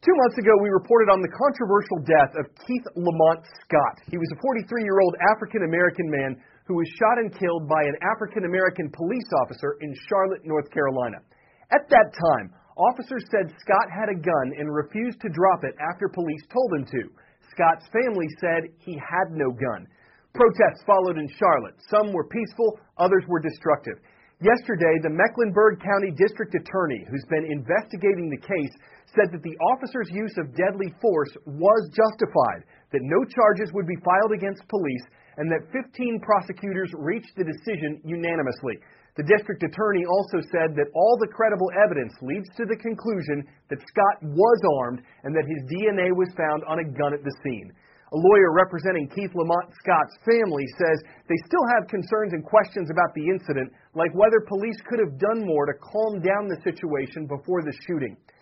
2 months ago, we reported on the controversial death of Keith Lamont Scott. He was a 43-year-old African-American man who was shot and killed by an African-American police officer in Charlotte, North Carolina. At that time, officers said Scott had a gun and refused to drop it after police told him to. Scott's family said he had no gun. Protests followed in Charlotte. Some were peaceful, others were destructive. Yesterday, the Mecklenburg County District Attorney, who's been investigating the case, said that the officer's use of deadly force was justified, that no charges would be filed against police, and that 15 prosecutors reached the decision unanimously. The district attorney also said that all the credible evidence leads to the conclusion that Scott was armed and that his DNA was found on a gun at the scene. A lawyer representing Keith Lamont Scott's family says they still have concerns and questions about the incident, like whether police could have done more to calm down the situation before the shooting.